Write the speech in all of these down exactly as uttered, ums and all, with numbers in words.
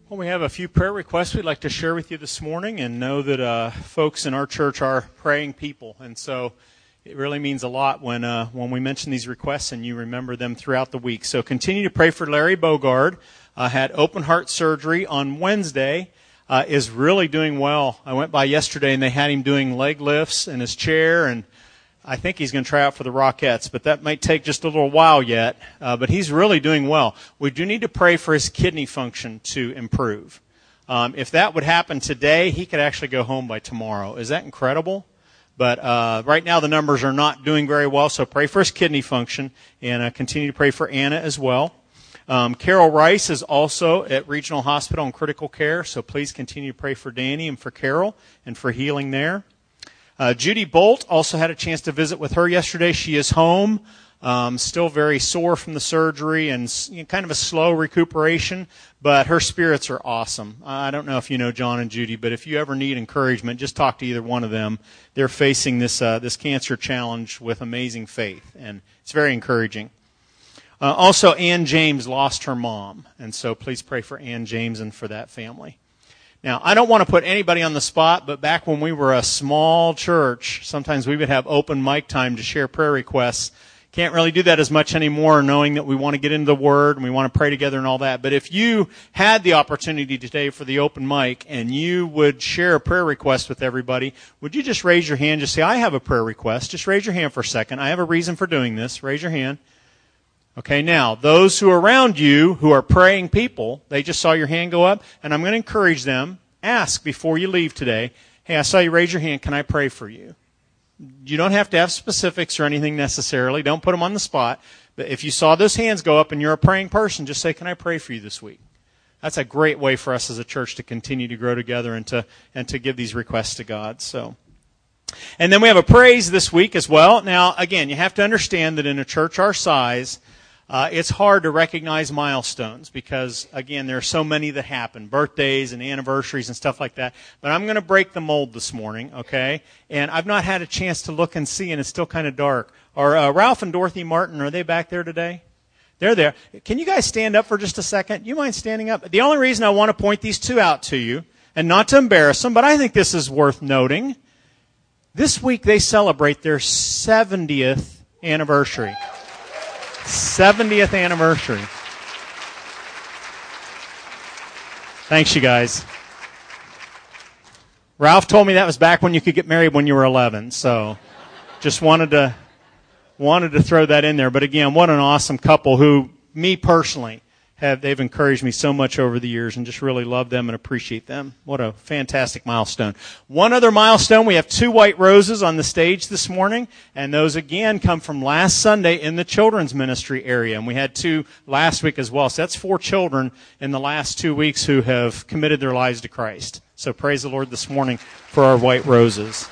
Well, we have a few prayer requests we'd like to share with you this morning, and know that uh, folks in our church are praying people, and so it really means a lot when uh, when we mention these requests and you remember them throughout the week. So continue to pray for Larry Bogard. Uh, had open heart surgery on Wednesday. Uh, is really doing well. I went by yesterday and they had him doing leg lifts in his chair, and I think he's going to try out for the Rockettes, but that might take just a little while yet. Uh, but he's really doing well. We do need to pray for his kidney function to improve. Um, if that would happen today, he could actually go home by tomorrow. Is that incredible? But uh, right now the numbers are not doing very well, so pray for his kidney function, and uh, continue to pray for Anna as well. Um, Carol Rice is also at Regional Hospital in critical care, so please continue to pray for Danny and for Carol and for healing there. Uh, Judy Bolt also had a chance to visit with her yesterday. She is home, um, still very sore from the surgery and you know, kind of a slow recuperation, but her spirits are awesome. I don't know if you know John and Judy, but if you ever need encouragement, just talk to either one of them. They're facing this uh, this cancer challenge with amazing faith, and it's very encouraging. Uh, also, Ann James lost her mom, and so please pray for Ann James and for that family. Now, I don't want to put anybody on the spot, but back when we were a small church, sometimes we would have open mic time to share prayer requests. Can't really do that as much anymore, knowing that we want to get into the Word and we want to pray together and all that. But if you had the opportunity today for the open mic and you would share a prayer request with everybody, would you just raise your hand? Just say, I have a prayer request. Just raise your hand for a second. I have a reason for doing this. Raise your hand. Okay, now, those who are around you who are praying people, they just saw your hand go up, and I'm going to encourage them, ask before you leave today, hey, I saw you raise your hand, can I pray for you? You don't have to have specifics or anything necessarily. Don't put them on the spot. But if you saw those hands go up and you're a praying person, just say, can I pray for you this week? That's a great way for us as a church to continue to grow together and to and to give these requests to God. So, and then we have a praise this week as well. Now, again, you have to understand that in a church our size, Uh, it's hard to recognize milestones because, again, there are so many that happen, birthdays and anniversaries and stuff like that. But I'm going to break the mold this morning, okay? And I've not had a chance to look and see, and it's still kind of dark. Are uh, Ralph and Dorothy Martin, are they back there today? They're there. Can you guys stand up for just a second? You mind standing up? The only reason I want to point these two out to you, and not to embarrass them, but I think this is worth noting. This week they celebrate their seventieth anniversary. seventieth anniversary. Thanks, you guys. Ralph told me that was back when you could get married when you were eleven, so just wanted to wanted to throw that in there. But again, what an awesome couple who, me personally, have they've encouraged me so much over the years, and just really love them and appreciate them. What a fantastic milestone. One other milestone, we have two white roses on the stage this morning, and those again come from last Sunday in the children's ministry area, and we had two last week as well. So that's four children in the last two weeks who have committed their lives to Christ. So praise the Lord this morning for our white roses.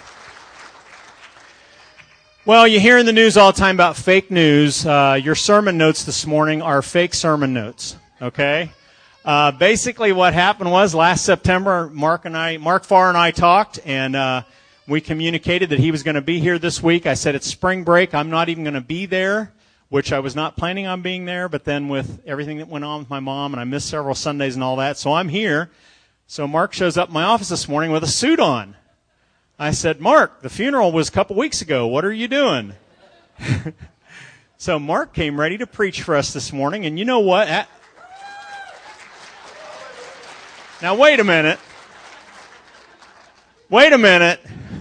Well, you hear in the news all the time about fake news. Uh, your sermon notes this morning are fake sermon notes, okay? Uh, basically what happened was last September, Mark and I, Mark Farr and I talked, and uh, we communicated that he was going to be here this week. I said, it's spring break. I'm not even going to be there, which I was not planning on being there, but then with everything that went on with my mom, and I missed several Sundays and all that, so I'm here. So Mark shows up in my office this morning with a suit on. I said, Mark, the funeral was a couple weeks ago. What are you doing? So Mark came ready to preach for us this morning, and you know what? At... Now, wait a minute. Wait a minute.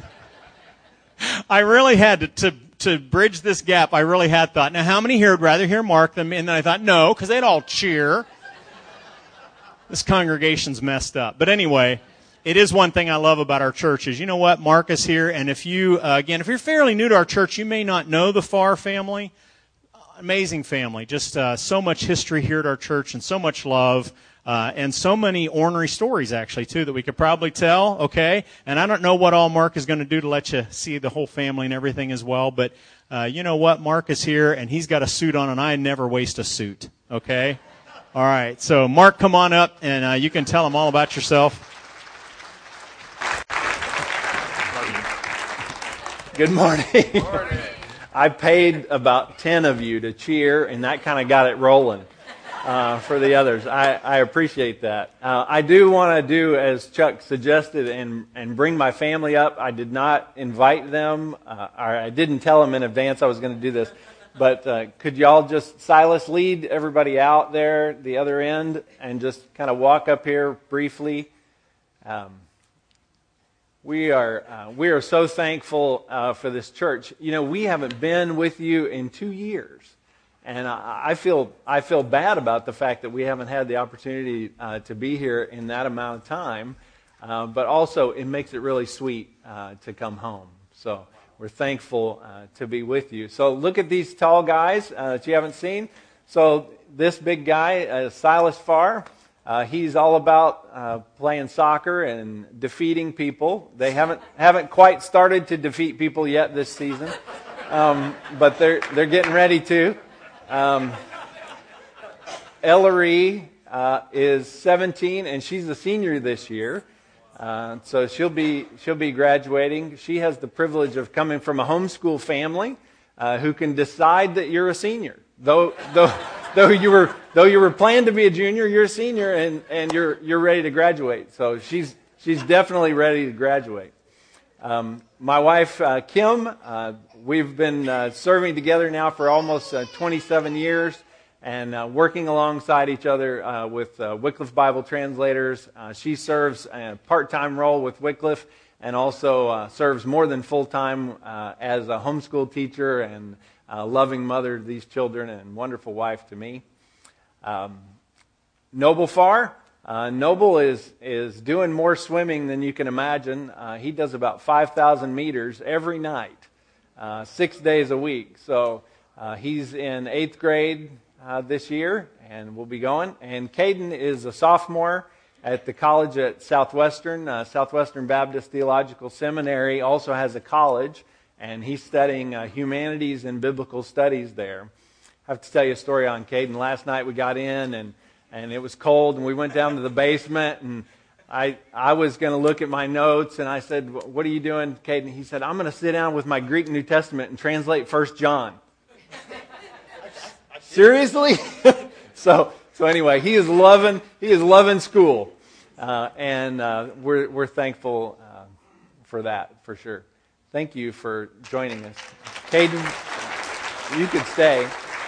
I really had to, to, to bridge this gap. I really had thought, now, how many here would rather hear Mark than me? And then I thought, no, because they'd all cheer. This congregation's messed up. But anyway, it is one thing I love about our church is, you know what, Mark is here, and if you, uh, again, if you're fairly new to our church, you may not know the Farr family. Amazing family. Just uh, so much history here at our church and so much love uh, and so many ornery stories, actually, too, that we could probably tell, okay? And I don't know what all Mark is going to do to let you see the whole family and everything as well, but uh, you know what, Mark is here, and he's got a suit on, and I never waste a suit, okay? All right, so Mark, come on up, and uh, you can tell him all about yourself. Good morning. Good morning. I paid about ten of you to cheer, and that kind of got it rolling. uh, for the others. I, I appreciate that. Uh, I do want to do as Chuck suggested and and bring my family up. I did not invite them, uh, or I didn't tell them in advance I was going to do this. But uh, could y'all just, Silas, lead everybody out there, the other end, and just kind of walk up here briefly? Um, we are uh, we are so thankful uh, for this church. You know, we haven't been with you in two years, and I, I feel I feel bad about the fact that we haven't had the opportunity uh, to be here in that amount of time. Uh, but also, it makes it really sweet uh, to come home. So. We're thankful uh, to be with you. So look at these tall guys uh, that you haven't seen. So this big guy, uh, Silas Farr, uh, he's all about uh, playing soccer and defeating people. They haven't haven't quite started to defeat people yet this season, um, but they're they're getting ready to. Um, Ellery uh, is seventeen, and she's a senior this year. Uh, so she'll be she'll be graduating. She has the privilege of coming from a homeschool family uh, who can decide that you're a senior. Though though though you were though you were planned to be a junior, you're a senior and, and you're you're ready to graduate. So she's she's definitely ready to graduate. Um, my wife uh, Kim, uh, we've been uh, serving together now for almost uh, twenty-seven years. And uh, working alongside each other uh, with uh, Wycliffe Bible translators. Uh, she serves a part-time role with Wycliffe and also uh, serves more than full-time uh, as a homeschool teacher and a loving mother to these children and wonderful wife to me. Um, Noble Farr. Uh, Noble is, is doing more swimming than you can imagine. Uh, he does about five thousand meters every night, uh, six days a week. So uh, he's in eighth grade. Uh, this year, and we'll be going. And Caden is a sophomore at the college at Southwestern. Uh, Southwestern Baptist Theological Seminary also has a college, and he's studying uh, humanities and biblical studies there. I have to tell you a story on Caden. Last night we got in, and, and it was cold, and we went down to the basement, and I I was going to look at my notes, and I said, "What are you doing, Caden?" He said, "I'm going to sit down with my Greek New Testament and translate First John." Seriously? so so anyway, he is loving he is loving school, uh, and uh, we're we're thankful uh, for that for sure. Thank you for joining us, Caden. You could stay.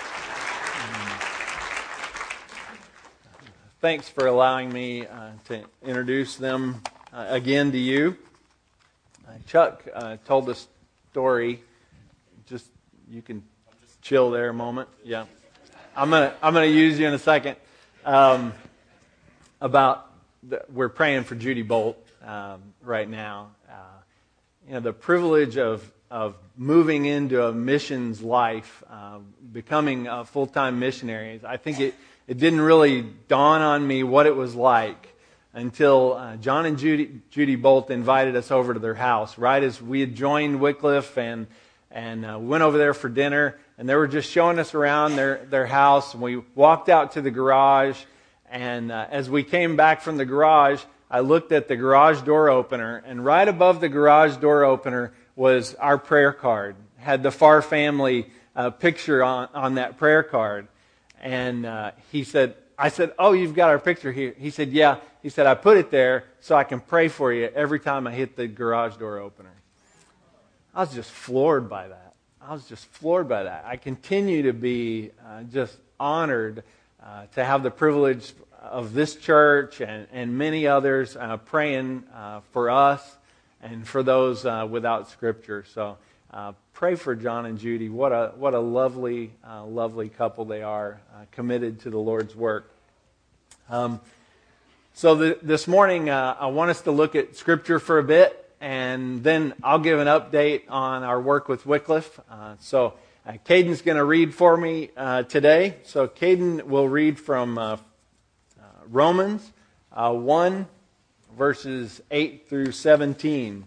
Thanks for allowing me uh, to introduce them uh, again to you. Uh, Chuck uh, told the story. Just you can chill there a moment. Yeah. I'm gonna I'm gonna use you in a second. Um, about the, we're praying for Judy Bolt um, right now. Uh, you know, the privilege of of moving into a missions life, uh, becoming a full-time missionary. I think it it didn't really dawn on me what it was like until uh, John and Judy Judy Bolt invited us over to their house right as we had joined Wycliffe and and uh, went over there for dinner. And they were just showing us around their, their house. And we walked out to the garage. And uh, as we came back from the garage, I looked at the garage door opener. And right above the garage door opener was our prayer card. Had the Farr family uh, picture on, on that prayer card. And uh, he said, I said, "Oh, you've got our picture here." He said, "Yeah." He said, "I put it there so I can pray for you every time I hit the garage door opener." I was just floored by that. I was just floored by that. I continue to be uh, just honored uh, to have the privilege of this church and, and many others uh, praying uh, for us and for those uh, without Scripture. So uh, pray for John and Judy. What a what a lovely, uh, lovely couple they are, uh, committed to the Lord's work. Um, so the, this morning, uh, I want us to look at Scripture for a bit. And then I'll give an update on our work with Wycliffe. Uh, so uh, Caden's going to read for me uh, today. So Caden will read from uh, uh, Romans uh, one, verses eight through seventeen.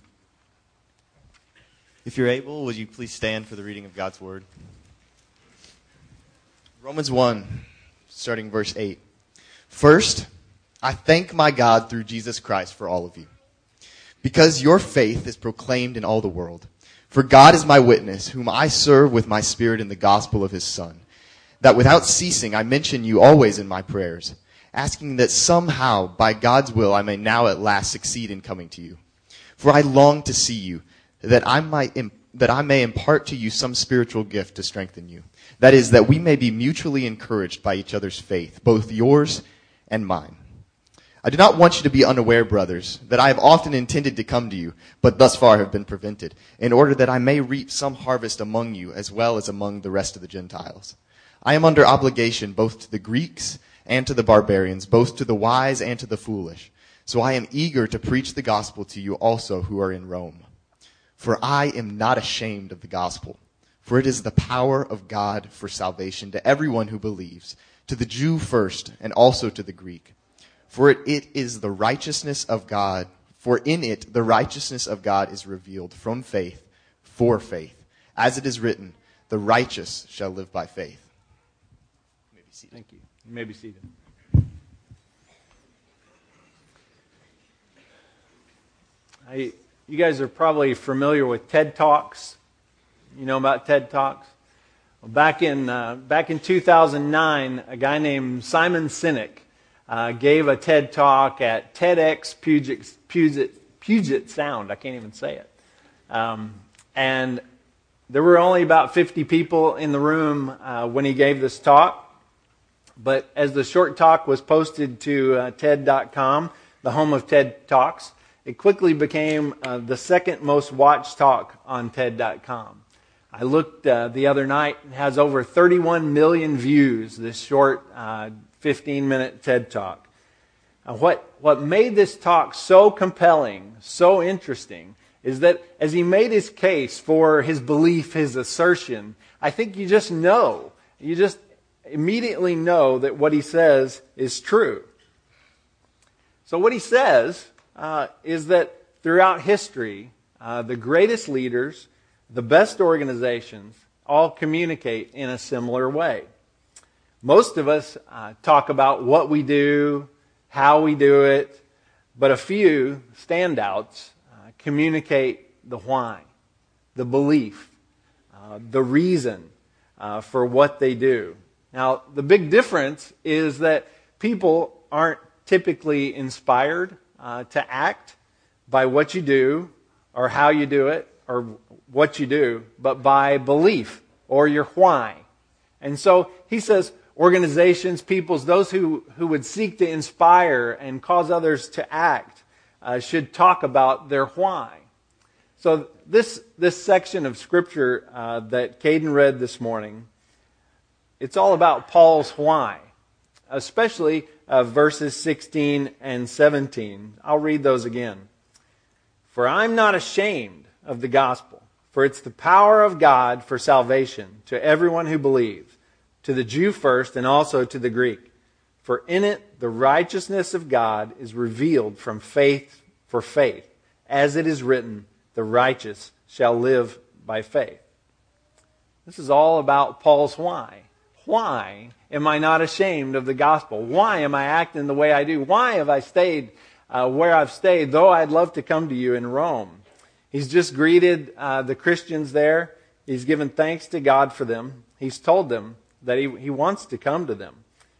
If you're able, would you please stand for the reading of God's Word? Romans one, starting verse eight. First, I thank my God through Jesus Christ for all of you, because your faith is proclaimed in all the world. For God is my witness, whom I serve with my spirit in the gospel of his Son, that without ceasing I mention you always in my prayers, asking that somehow, by God's will, I may now at last succeed in coming to you. For I long to see you, that I might im- that I may impart to you some spiritual gift to strengthen you. That is, that we may be mutually encouraged by each other's faith, both yours and mine. I do not want you to be unaware, brothers, that I have often intended to come to you, but thus far have been prevented, in order that I may reap some harvest among you as well as among the rest of the Gentiles. I am under obligation both to the Greeks and to the barbarians, both to the wise and to the foolish. So I am eager to preach the gospel to you also who are in Rome. For I am not ashamed of the gospel, for it is the power of God for salvation to everyone who believes, to the Jew first and also to the Greek. For it, it is the righteousness of God, for in it the righteousness of God is revealed from faith for faith. As it is written, the righteous shall live by faith. You may be seated. Thank you. You may be seated. I, you guys are probably familiar with TED Talks. You know about TED Talks? Well, back in uh, back in two thousand nine, a guy named Simon Sinek uh, gave a TED Talk at TEDx Puget, Puget, Puget Sound. I can't even say it. Um, and there were only about fifty people in the room uh, when he gave this talk. But as the short talk was posted to uh, T E D dot com, the home of TED Talks, it quickly became uh, the second most watched talk on T E D dot com. I looked uh, the other night, it has over thirty-one million views, this short uh, fifteen-minute TED Talk. Uh, what, what made this talk so compelling, so interesting, is that as he made his case for his belief, his assertion, I think you just know, you just immediately know that what he says is true. So what he says uh, is that throughout history, uh, the greatest leaders, the best organizations, all communicate in a similar way. Most of us uh, talk about what we do, how we do it, but a few standouts uh, communicate the why, the belief, uh, the reason uh, for what they do. Now, the big difference is that people aren't typically inspired uh, to act by what you do or how you do it or what you do, but by belief or your why. And so he says organizations, peoples, those who, who would seek to inspire and cause others to act uh, should talk about their why. So this, this section of Scripture uh, that Caden read this morning, it's all about Paul's why, especially uh, verses sixteen and seventeen. I'll read those again. For I'm not ashamed of the gospel, for it's the power of God for salvation to everyone who believes, to the Jew first and also to the Greek. For in it the righteousness of God is revealed from faith for faith, as it is written, the righteous shall live by faith. This is all about Paul's why. Why am I not ashamed of the gospel? Why am I acting the way I do? Why have I stayed uh, where I've stayed, though I'd love to come to you in Rome? He's just greeted uh, the Christians there. He's given thanks to God for them. He's told them that he, he wants to come to them.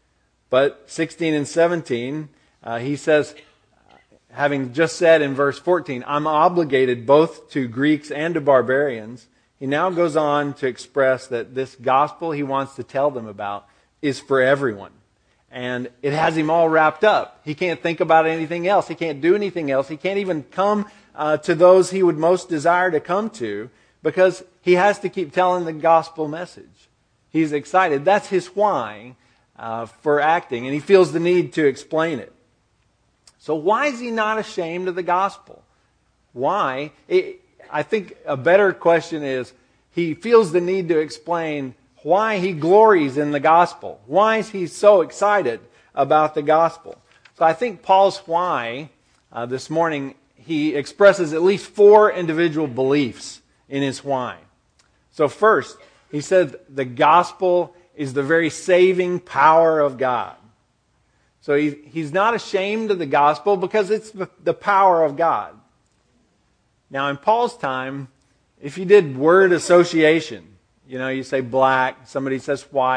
But sixteen and seventeen, uh, he says, having just said in verse fourteen, I'm obligated both to Greeks and to barbarians. He now goes on to express that this gospel he wants to tell them about is for everyone. And it has him all wrapped up. He can't think about anything else. He can't do anything else. He can't even come uh, to those he would most desire to come to because he has to keep telling the gospel message. He's excited. That's his why uh, for acting, and he feels the need to explain it. So why is he not ashamed of the gospel? Why? It, I think a better question is, he feels the need to explain why he glories in the gospel. Why is he so excited about the gospel? So I think Paul's why uh, this morning, he expresses at least four individual beliefs in his why. So first, he said the gospel is the very saving power of God. So he, he's not ashamed of the gospel because it's the, the power of God. Now, in Paul's time, if you did word association, you know, you say black, somebody says white,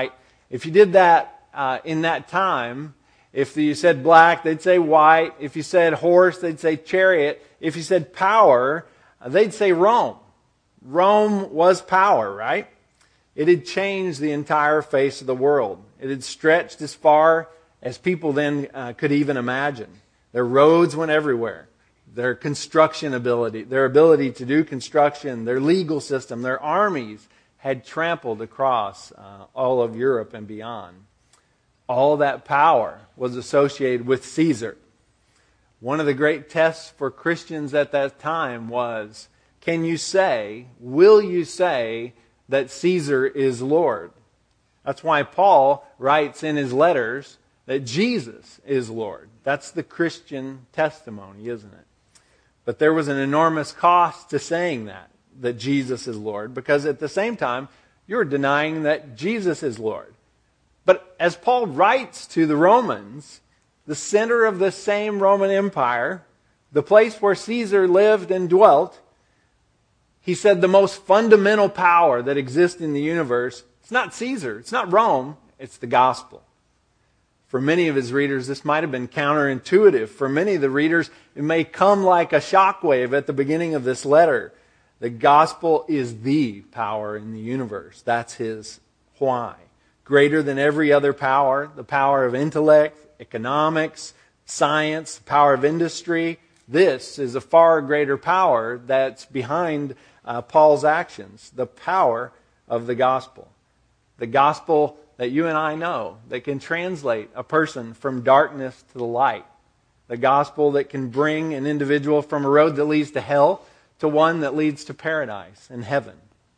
If you did that uh, in that time, if you said black, they'd say white. If you said horse, they'd say chariot. If you said power, uh, they'd say Rome. Rome was power, right? It had changed the entire face of the world. It had stretched as far as people then uh, could even imagine. Their roads went everywhere. Their construction ability, their ability to do construction, their legal system, their armies had trampled across uh, all of Europe and beyond. All that power was associated with Caesar. One of the great tests for Christians at that time was, can you say, will you say that Caesar is Lord? That's why Paul writes in his letters that Jesus is Lord. That's the Christian testimony, isn't it? But there was an enormous cost to saying that, that Jesus is Lord, because at the same time, you're denying that Jesus is Lord. But as Paul writes to the Romans, the center of the same Roman Empire, the place where Caesar lived and dwelt, he said the most fundamental power that exists in the universe, it's not Caesar, it's not Rome, it's the gospel. For many of his readers, this might have been counterintuitive. For many of the readers, it may come like a shockwave at the beginning of this letter. The gospel is the power in the universe. That's his why. Greater than every other power, the power of intellect, economics, science, the power of industry. This is a far greater power that's behind uh, Paul's actions. The power of the gospel. The gospel that you and I know, that can translate a person from darkness to the light. The gospel that can bring an individual from a road that leads to hell to one that leads to paradise and heaven.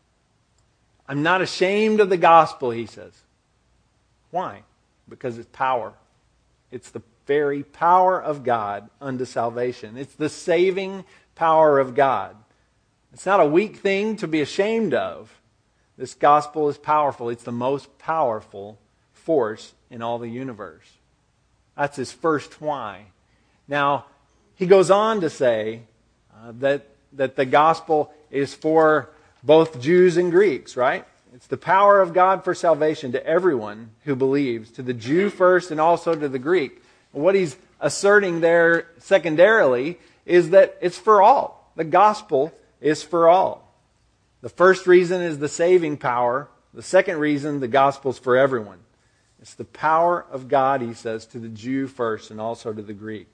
I'm not ashamed of the gospel, he says. Why? Because it's power. It's the very power of God unto salvation. It's the saving power of God. It's not a weak thing to be ashamed of. This gospel is powerful. It's the most powerful force in all the universe. That's his first why. Now, he goes on to say uh, that, that the gospel is for both Jews and Greeks, right? It's the power of God for salvation to everyone who believes, to the Jew first and also to the Greek. What he's asserting there secondarily is that it's for all. The gospel is for all. The first reason is the saving power. The second reason, the gospel's for everyone. It's the power of God, he says, to the Jew first and also to the Greek.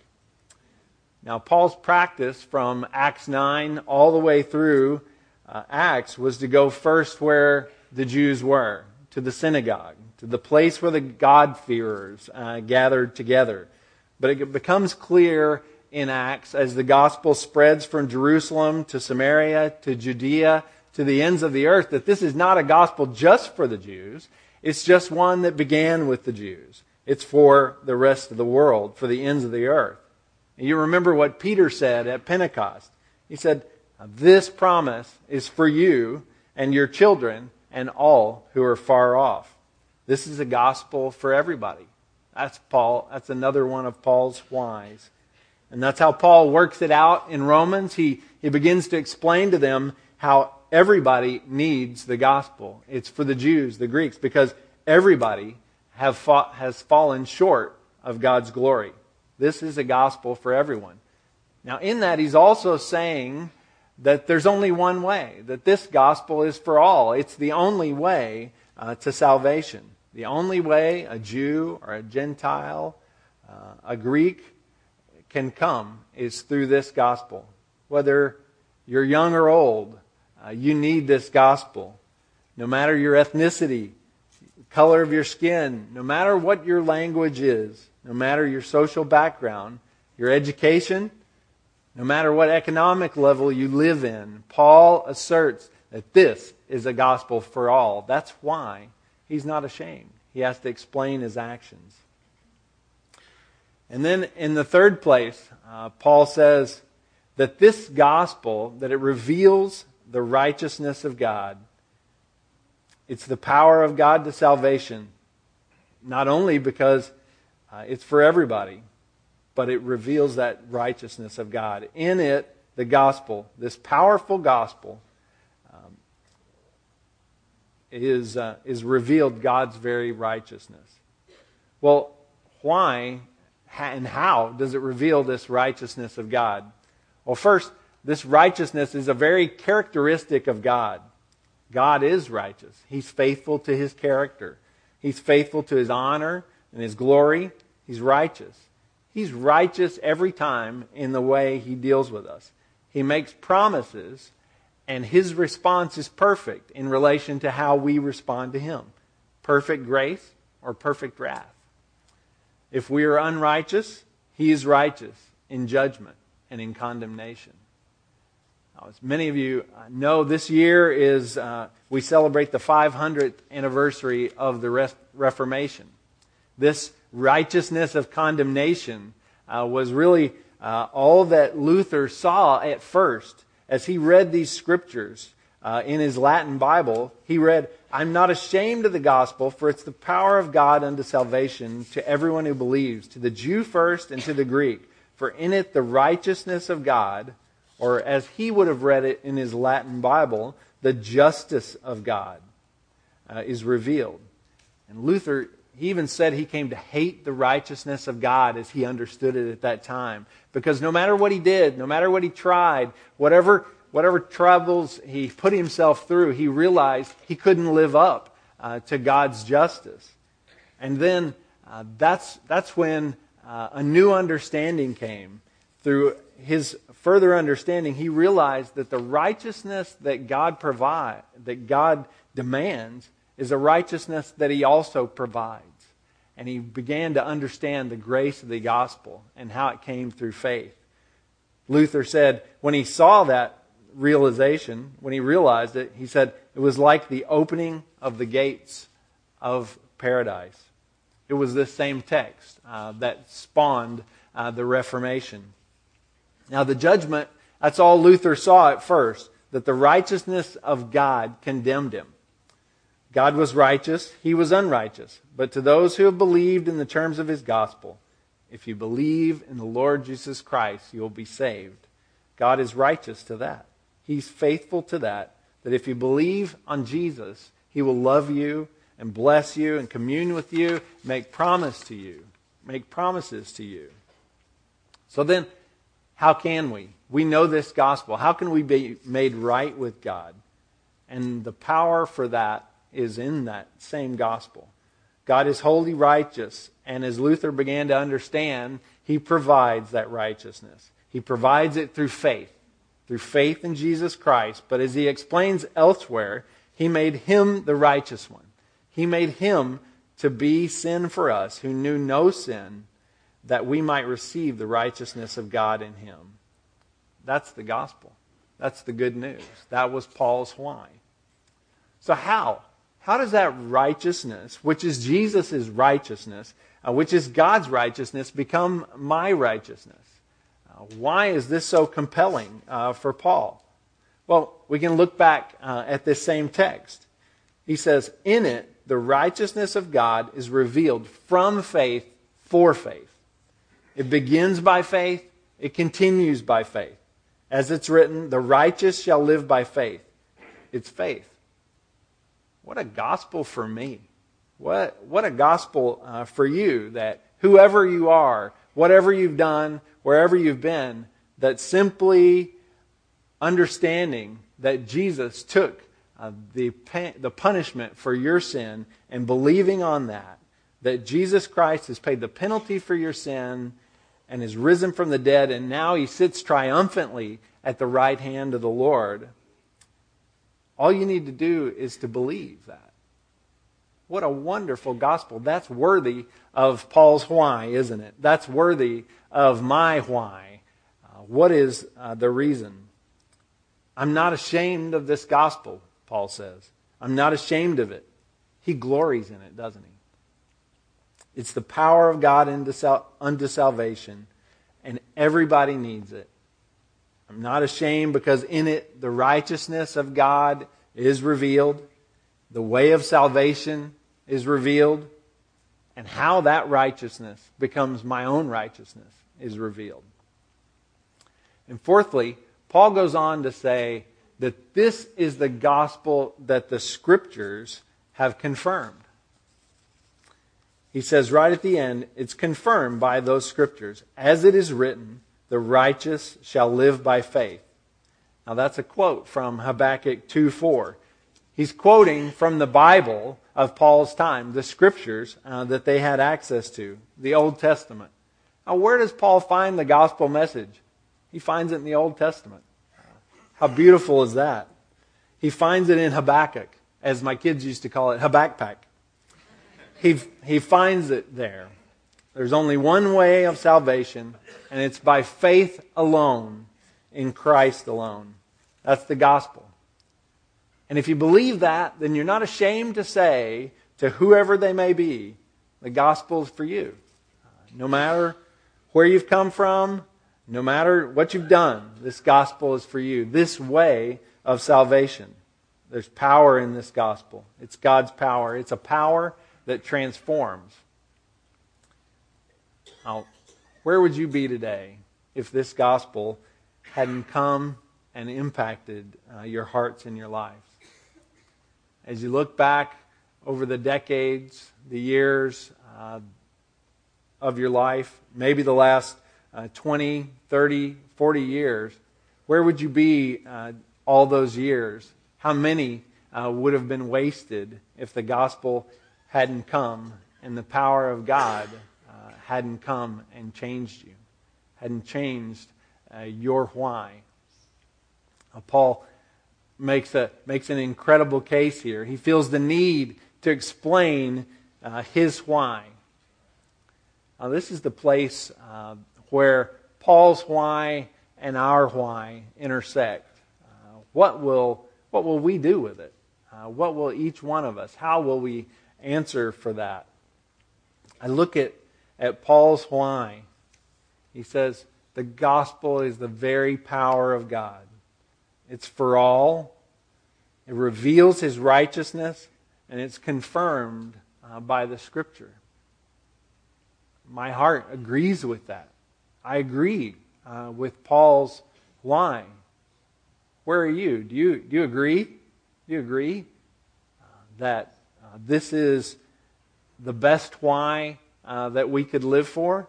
Now, Paul's practice from Acts nine all the way through uh, Acts was to go first where the Jews were, to the synagogue, to the place where the God-fearers uh, gathered together. But it becomes clear in Acts as the gospel spreads from Jerusalem to Samaria to Judea to the ends of the earth that this is not a gospel just for the Jews. It's just one that began with the Jews. It's for the rest of the world, for the ends of the earth. And you remember what Peter said at Pentecost. He said, this promise is for you and your children and all who are far off. This is a gospel for everybody. That's Paul. That's another one of Paul's whys. And that's how Paul works it out in Romans. He, he begins to explain to them how everybody needs the gospel. It's for the Jews, the Greeks, because everybody have fought, has fallen short of God's glory. This is a gospel for everyone. Now, in that, he's also saying that there's only one way, that this gospel is for all. It's the only way uh, to salvation. The only way a Jew or a Gentile, uh, a Greek can come is through this gospel. Whether you're young or old, Uh, you need this gospel. No matter your ethnicity, color of your skin, no matter what your language is, no matter your social background, your education, no matter what economic level you live in, Paul asserts that this is a gospel for all. That's why he's not ashamed. He has to explain his actions. And then in the third place, uh, Paul says that this gospel, that it reveals the righteousness of God. It's the power of God to salvation, not only because uh, it's for everybody, but it reveals that righteousness of God. In it, the gospel, this powerful gospel, um, is, uh, is revealed God's very righteousness. Well, why and how does it reveal this righteousness of God? Well, first, this righteousness is a very characteristic of God. God is righteous. He's faithful to His character. He's faithful to His honor and His glory. He's righteous. He's righteous every time in the way He deals with us. He makes promises, and His response is perfect in relation to how we respond to Him. Perfect grace or perfect wrath. If we are unrighteous, He is righteous in judgment and in condemnation. Now, as many of you know, this year is uh, we celebrate the five hundredth anniversary of the Re- Reformation. This righteousness of condemnation uh, was really uh, all that Luther saw at first as he read these scriptures uh, in his Latin Bible. He read, "I'm not ashamed of the gospel, for it's the power of God unto salvation to everyone who believes, to the Jew first and to the Greek. For in it the righteousness of God," or as he would have read it in his Latin Bible, the justice of God uh, is revealed. And Luther, he even said he came to hate the righteousness of God as he understood it at that time. Because no matter what he did, no matter what he tried, whatever whatever troubles he put himself through, he realized he couldn't live up uh, to God's justice. And then uh, that's that's when uh, a new understanding came. Through his further understanding, he realized that the righteousness that God provide, that God demands, is a righteousness that He also provides. And he began to understand the grace of the gospel and how it came through faith. Luther said when he saw that realization, when he realized it, he said it was like the opening of the gates of paradise. It was this same text uh, that spawned uh, the Reformation. Now the judgment, that's all Luther saw at first, that the righteousness of God condemned him. God was righteous, he was unrighteous. But to those who have believed in the terms of His gospel, if you believe in the Lord Jesus Christ, you will be saved. God is righteous to that. He's faithful to that, that if you believe on Jesus, He will love you and bless you and commune with you, make promise to you, make promises to you. So then, how can we? We know this gospel. How can we be made right with God? And the power for that is in that same gospel. God is wholly righteous, and as Luther began to understand, He provides that righteousness. He provides it through faith, through faith in Jesus Christ. But as he explains elsewhere, He made Him the righteous one. He made Him to be sin for us, who knew no sin, that we might receive the righteousness of God in Him. That's the gospel. That's the good news. That was Paul's why. So how? How does that righteousness, which is Jesus' righteousness, uh, which is God's righteousness, become my righteousness? Uh, why is this so compelling uh, for Paul? Well, we can look back uh, at this same text. He says, in it, the righteousness of God is revealed from faith for faith. It begins by faith. It continues by faith. As it's written, the righteous shall live by faith. It's faith. What a gospel for me. What, what a gospel uh, for you, that whoever you are, whatever you've done, wherever you've been, that simply understanding that Jesus took uh, the, the punishment for your sin and believing on that, that Jesus Christ has paid the penalty for your sin and is risen from the dead, and now He sits triumphantly at the right hand of the Lord. All you need to do is to believe that. What a wonderful gospel. That's worthy of Paul's why, isn't it? That's worthy of my why. Uh, what is uh, the reason? I'm not ashamed of this gospel, Paul says. I'm not ashamed of it. He glories in it, doesn't he? It's the power of God unto, sal- unto salvation, and everybody needs it. I'm not ashamed because in it the righteousness of God is revealed. The way of salvation is revealed. And how that righteousness becomes my own righteousness is revealed. And fourthly, Paul goes on to say that this is the gospel that the Scriptures have confirmed. He says right at the end, it's confirmed by those Scriptures. As it is written, the righteous shall live by faith. Now that's a quote from Habakkuk two four. He's quoting from the Bible of Paul's time, the Scriptures uh, that they had access to, the Old Testament. Now where does Paul find the gospel message? He finds it in the Old Testament. How beautiful is that? He finds it in Habakkuk, as my kids used to call it, Habakkuk. He, he finds it there. There's only one way of salvation, and it's by faith alone, in Christ alone. That's the gospel. And if you believe that, then you're not ashamed to say to whoever they may be, the gospel is for you. No matter where you've come from, no matter what you've done, this gospel is for you. This way of salvation. There's power in this gospel. It's God's power. It's a power that transforms. Now, where would you be today if this gospel hadn't come and impacted uh, your hearts and your lives? As you look back over the decades, the years uh, of your life, maybe the last uh, twenty, thirty, forty years, where would you be uh, all those years? How many uh, would have been wasted if the gospel hadn't come and the power of God uh, hadn't come and changed you, hadn't changed uh, your why? Uh, Paul makes a makes an incredible case here. He feels the need to explain uh, his why. Now, this is the place uh, where Paul's why and our why intersect. Uh, what will what will we do with it? Uh, what will each one of us? How will we answer for that? I look at at Paul's why. He says the gospel is the very power of God. It's for all. It reveals His righteousness, and it's confirmed uh, by the Scripture. My heart agrees with that. I agree uh, with Paul's why. Where are you? Do you do you agree? Do you agree uh, that uh, this is the best why uh, that we could live for?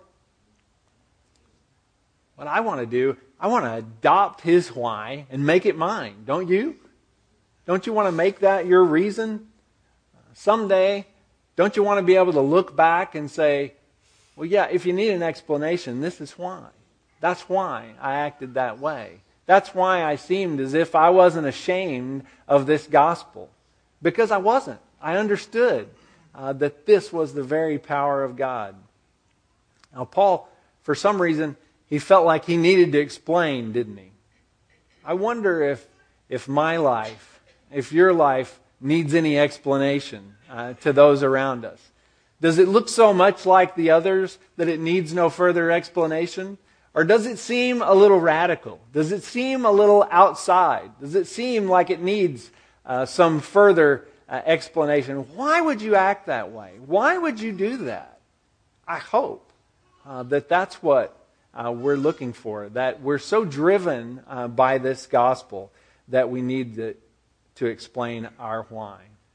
What I want to do, I want to adopt His why and make it mine. Don't you? Don't you want to make that your reason? Someday, don't you want to be able to look back and say, well, yeah, if you need an explanation, this is why. That's why I acted that way. That's why I seemed as if I wasn't ashamed of this gospel. Because I wasn't. I understood uh, that this was the very power of God. Now, Paul, for some reason, he felt like he needed to explain, didn't he? I wonder if if my life, if your life needs any explanation uh, to those around us. Does it look so much like the others that it needs no further explanation? Or does it seem a little radical? Does it seem a little outside? Does it seem like it needs uh, some further uh, explanation? Why would you act that way? Why would you do that? I hope uh, that that's what uh, we're looking for, that we're so driven uh, by this gospel that we need to, to explain our why.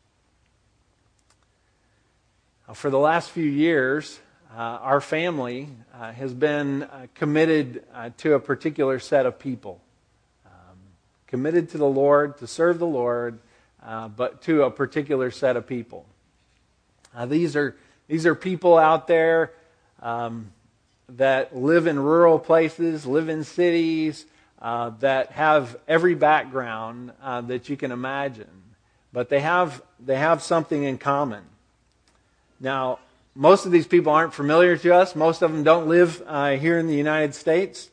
For the last few years, uh, our family uh, has been uh, committed uh, to a particular set of people. Um, committed to the Lord, to serve the Lord, uh, but to a particular set of people. Uh, these are these are people out there um, that live in rural places, live in cities, uh, that have every background uh, that you can imagine. But they have they have something in common. Now, most of these people aren't familiar to us. Most of them don't live uh, here in the United States.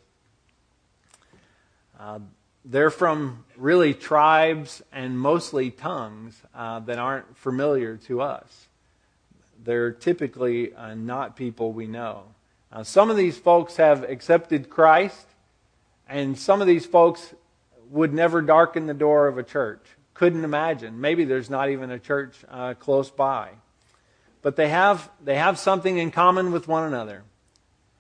Uh, they're from really tribes and mostly tongues uh, that aren't familiar to us. They're typically uh, not people we know. Uh, some of these folks have accepted Christ, and some of these folks would never darken the door of a church. Couldn't imagine. Maybe there's not even a church uh, close by. But they have they have something in common with one another.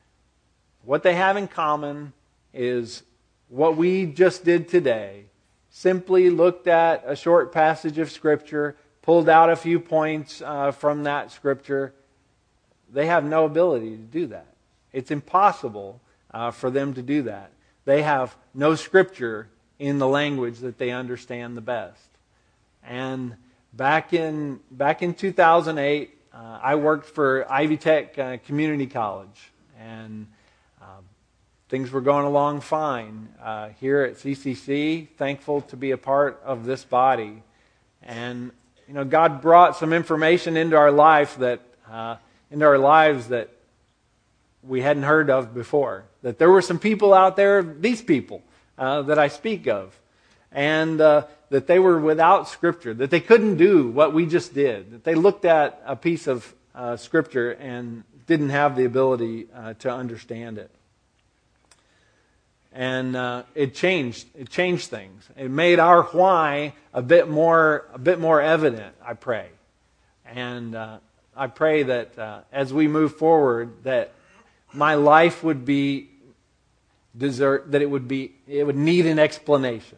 What they have in common is what we just did today, simply looked at a short passage of Scripture, pulled out a few points uh, from that Scripture, they have no ability to do that. It's impossible uh, for them to do that. They have no Scripture in the language that they understand the best. And back in back in two thousand eight, uh, I worked for Ivy Tech uh, Community College, and uh, things were going along fine uh, here at C C C. Thankful to be a part of this body, and you know, God brought some information into our life that uh, into our lives that we hadn't heard of before. That there were some people out there, these people uh, that I speak of, and uh, that they were without Scripture, that they couldn't do what we just did, that they looked at a piece of uh, Scripture and didn't have the ability uh, to understand it. And uh, it changed. It changed things. It made our why a bit more, a bit more evident. I pray, and uh, I pray that uh, as we move forward, that my life would be desert. That it would be. It would need an explanation.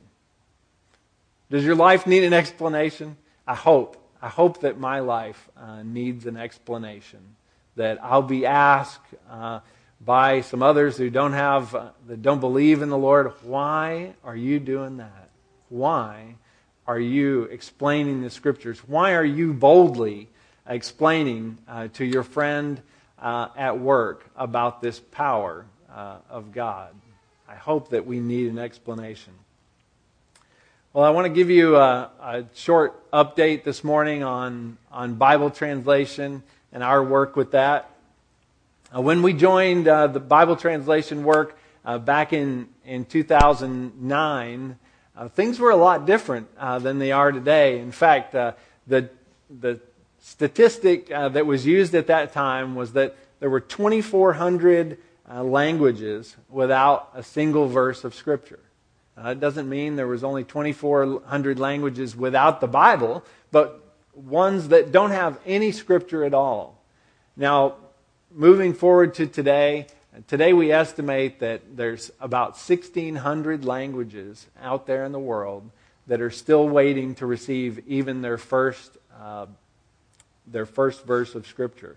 Does your life need an explanation? I hope. I hope that my life uh, needs an explanation. That I'll be asked uh, by some others who don't have, uh, that don't believe in the Lord, why are you doing that? Why are you explaining the Scriptures? Why are you boldly explaining uh, to your friend uh, at work about this power uh, of God? I hope that we need an explanation. Well, I want to give you a, a short update this morning on, on Bible translation and our work with that. Uh, when we joined uh, the Bible translation work uh, back in, in two thousand nine, uh, things were a lot different uh, than they are today. In fact, uh, the, the statistic uh, that was used at that time was that there were twenty-four hundred uh, languages without a single verse of Scripture. Uh, it doesn't mean there was only twenty-four hundred languages without the Bible, but ones that don't have any Scripture at all. Now, moving forward to today, today we estimate that there's about sixteen hundred languages out there in the world that are still waiting to receive even their first, uh, their first verse of Scripture.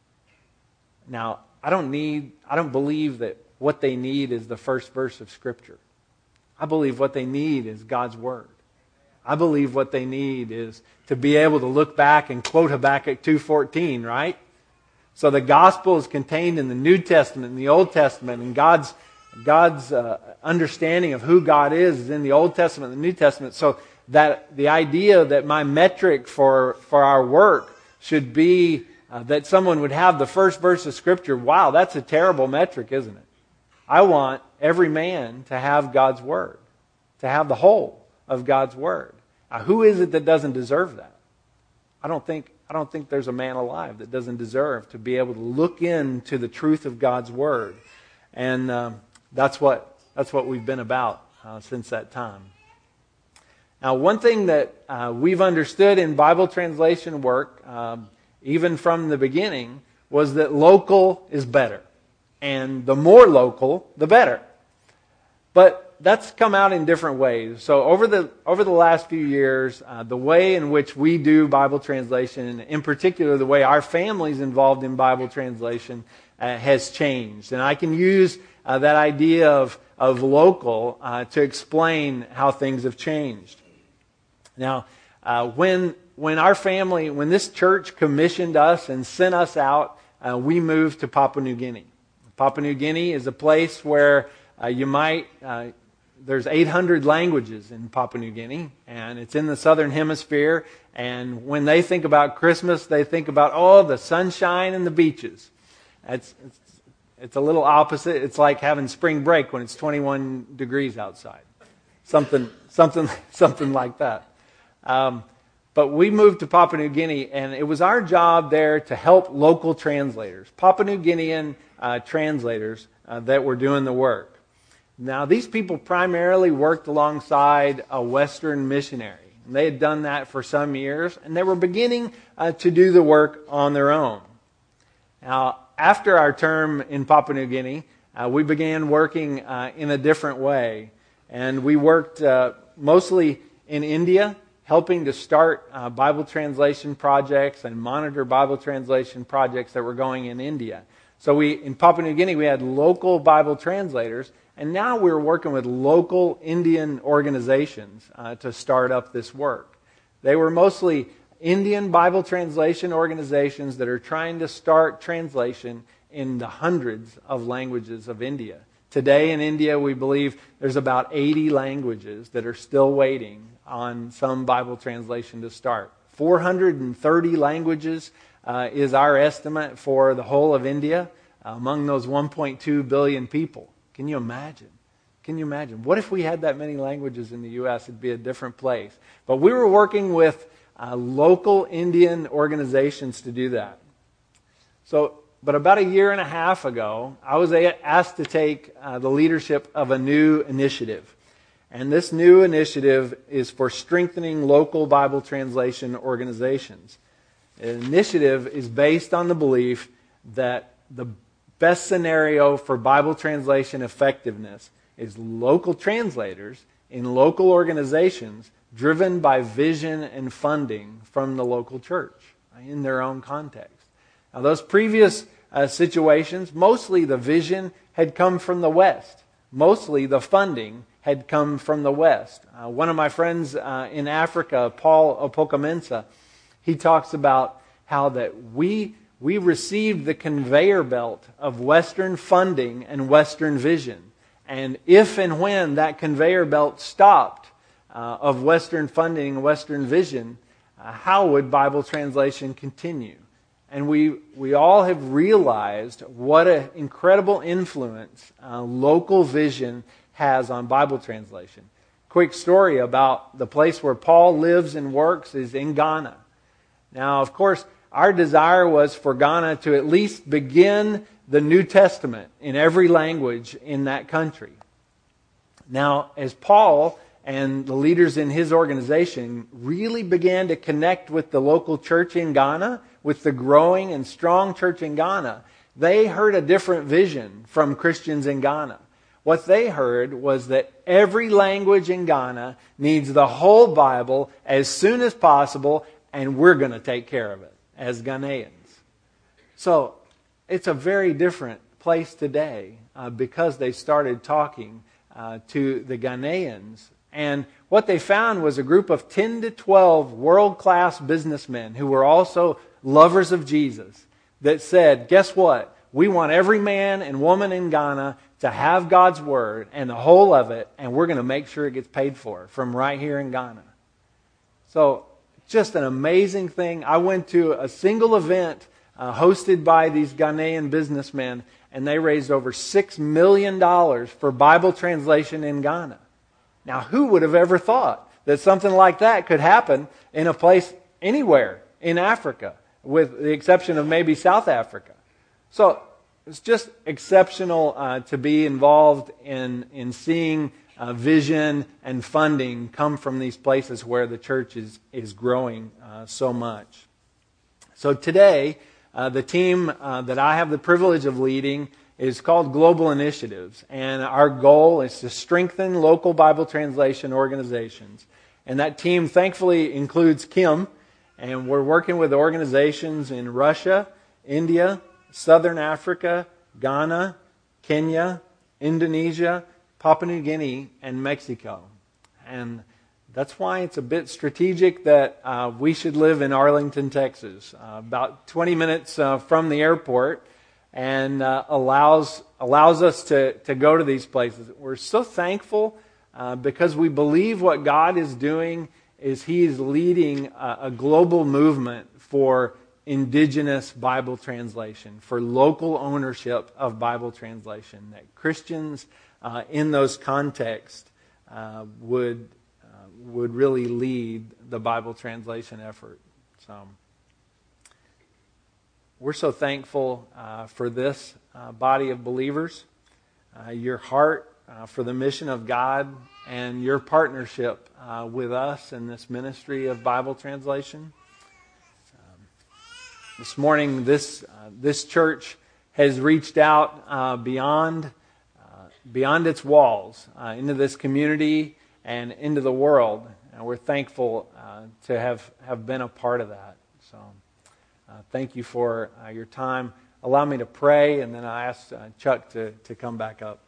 Now, I don't need, I don't believe that what they need is the first verse of Scripture. I believe what they need is God's Word. I believe what they need is to be able to look back and quote Habakkuk two fourteen, right? So the gospel is contained in the New Testament and the Old Testament, and God's God's uh, understanding of who God is is in the Old Testament and the New Testament. So that the idea that my metric for, for our work should be uh, that someone would have the first verse of Scripture, wow, that's a terrible metric, isn't it? I want every man to have God's Word, to have the whole of God's Word. Now, who is it that doesn't deserve that? I don't think I don't think there's a man alive that doesn't deserve to be able to look into the truth of God's Word, and um, that's what that's what we've been about uh, since that time. Now, one thing that uh, we've understood in Bible translation work, um, even from the beginning, was that local is better. And the more local, the better. But that's come out in different ways. So over the over the last few years, uh, the way in which we do Bible translation, and in particular the way our family's involved in Bible translation, uh, has changed. And I can use uh, that idea of, of local uh, to explain how things have changed. Now, uh, when when our family, when this church commissioned us and sent us out, uh, we moved to Papua New Guinea. Papua New Guinea is a place where uh, you might, uh, there's eight hundred languages in Papua New Guinea, and it's in the southern hemisphere, and when they think about Christmas, they think about, oh, the sunshine and the beaches. It's, it's, it's a little opposite. It's like having spring break when it's twenty-one degrees outside. Something, something, something like that. Um, But we moved to Papua New Guinea, and it was our job there to help local translators, Papua New Guinean uh, translators uh, that were doing the work. Now, these people primarily worked alongside a Western missionary. And they had done that for some years, and they were beginning uh, to do the work on their own. Now, after our term in Papua New Guinea, uh, we began working uh, in a different way. And we worked uh, mostly in India, helping to start uh, Bible translation projects and monitor Bible translation projects that were going in India. So we, in Papua New Guinea, we had local Bible translators, and now we're working with local Indian organizations uh, to start up this work. They were mostly Indian Bible translation organizations that are trying to start translation in the hundreds of languages of India. Today in India, we believe there's about eighty languages that are still waiting on some Bible translation to start. four hundred thirty languages uh, is our estimate for the whole of India uh, among those one point two billion people. Can you imagine? Can you imagine? What if we had that many languages in the U S? It'd be a different place. But we were working with uh, local Indian organizations to do that. So, but about a year and a half ago, I was asked to take uh, the leadership of a new initiative. And this new initiative is for strengthening local Bible translation organizations. The initiative is based on the belief that the best scenario for Bible translation effectiveness is local translators in local organizations driven by vision and funding from the local church in their own context. Now, those previous uh, situations, mostly the vision had come from the West. Mostly the funding had come from the West. Uh, one of my friends uh, in Africa, Paul Opoka-Mensah, he talks about how that we we received the conveyor belt of Western funding and Western vision. And if and when that conveyor belt stopped uh, of Western funding and Western vision, uh, how would Bible translation continue? And we we all have realized what an incredible influence uh, local vision has on Bible translation. Quick story about the place where Paul lives and works is in Ghana. Now, of course, our desire was for Ghana to at least begin the New Testament in every language in that country. Now, as Paul and the leaders in his organization really began to connect with the local church in Ghana, with the growing and strong church in Ghana, they heard a different vision from Christians in Ghana. What they heard was that every language in Ghana needs the whole Bible as soon as possible, and we're going to take care of it as Ghanaians. So it's a very different place today uh, because they started talking uh, to the Ghanaians. And what they found was a group of ten to twelve world-class businessmen who were also lovers of Jesus that said, guess what? We want every man and woman in Ghana to have God's Word and the whole of it, and we're going to make sure it gets paid for from right here in Ghana. So, just an amazing thing. I went to a single event uh, hosted by these Ghanaian businessmen, and they raised over six million dollars for Bible translation in Ghana. Now, who would have ever thought that something like that could happen in a place anywhere in Africa, with the exception of maybe South Africa? So, it's just exceptional uh, to be involved in, in seeing uh, vision and funding come from these places where the church is, is growing uh, so much. So today, uh, the team uh, that I have the privilege of leading is called Global Initiatives. And our goal is to strengthen local Bible translation organizations. And that team thankfully includes Kim. And we're working with organizations in Russia, India, Southern Africa, Ghana, Kenya, Indonesia, Papua New Guinea, and Mexico. And that's why it's a bit strategic that uh, we should live in Arlington, Texas, uh, about twenty minutes uh, from the airport, and uh, allows allows us to, to go to these places. We're so thankful uh, because we believe what God is doing is He is leading a, a global movement for indigenous Bible translation, for local ownership of Bible translation, that Christians uh, in those contexts uh, would uh, would really lead the Bible translation effort. So we're so thankful uh, for this uh, body of believers, uh, your heart uh, for the mission of God, and your partnership uh, with us in this ministry of Bible translation. This morning, this uh, this church has reached out uh, beyond uh, beyond its walls uh, into this community and into the world. And we're thankful uh, to have, have been a part of that. So uh, thank you for uh, your time. Allow me to pray, and then I ask uh, Chuck to, to come back up.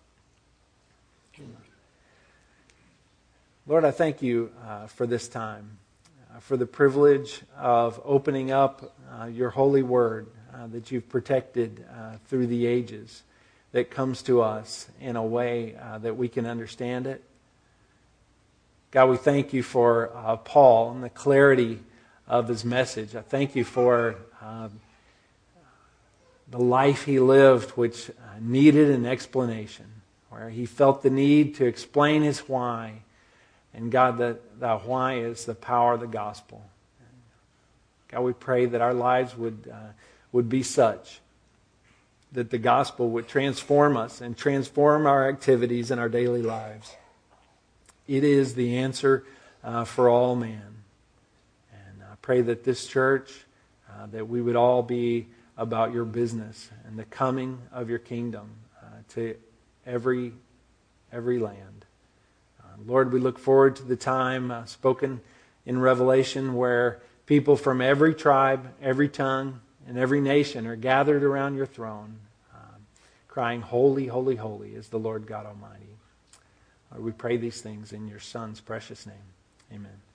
Lord, I thank you uh, for this time, uh, for the privilege of opening up uh, your holy word uh, that you've protected uh, through the ages, that comes to us in a way uh, that we can understand it. God, we thank you for uh, Paul and the clarity of his message. I thank you for uh, the life he lived, which uh, needed an explanation, where he felt the need to explain his why. And God, that the why is the power of the gospel. God, we pray that our lives would uh, would be such that the gospel would transform us and transform our activities and our daily lives. It is the answer uh, for all man. And I pray that this church, uh, that we would all be about your business and the coming of your kingdom uh, to every every land. Uh, Lord, we look forward to the time uh, spoken in Revelation where people from every tribe, every tongue, and every nation are gathered around your throne, um, crying, "Holy, holy, holy is the Lord God Almighty." Lord, we pray these things in your Son's precious name. Amen.